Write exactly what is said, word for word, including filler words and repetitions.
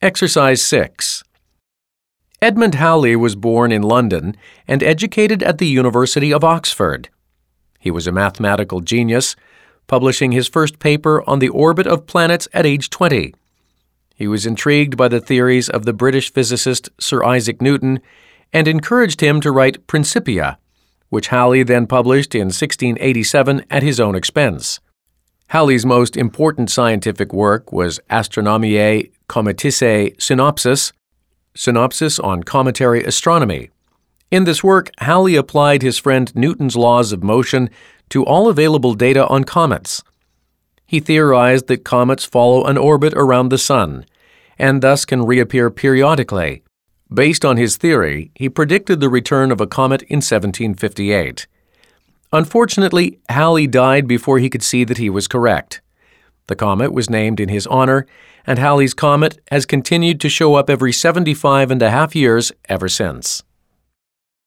Exercise six. Edmund Halley was born in London and educated at the University of Oxford. He was a mathematical genius, publishing his first paper on the orbit of planets at age twenty. He was intrigued by the theories of the British physicist Sir Isaac Newton and encouraged him to write Principia, which Halley then published in sixteen eighty-seven at his own expense. Halley's most important scientific work was Astronomiae Cometicae Synopsis, Synopsis on Cometary Astronomy. In this work, Halley applied his friend Newton's laws of motion to all available data on comets. He theorized that comets follow an orbit around the Sun, and thus can reappear periodically. Based on his theory, he predicted the return of a comet in seventeen fifty-eight. Unfortunately, Halley died before he could see that he was correct. The comet was named in his honor, and Halley's comet has continued to show up every seventy-five and a half years ever since.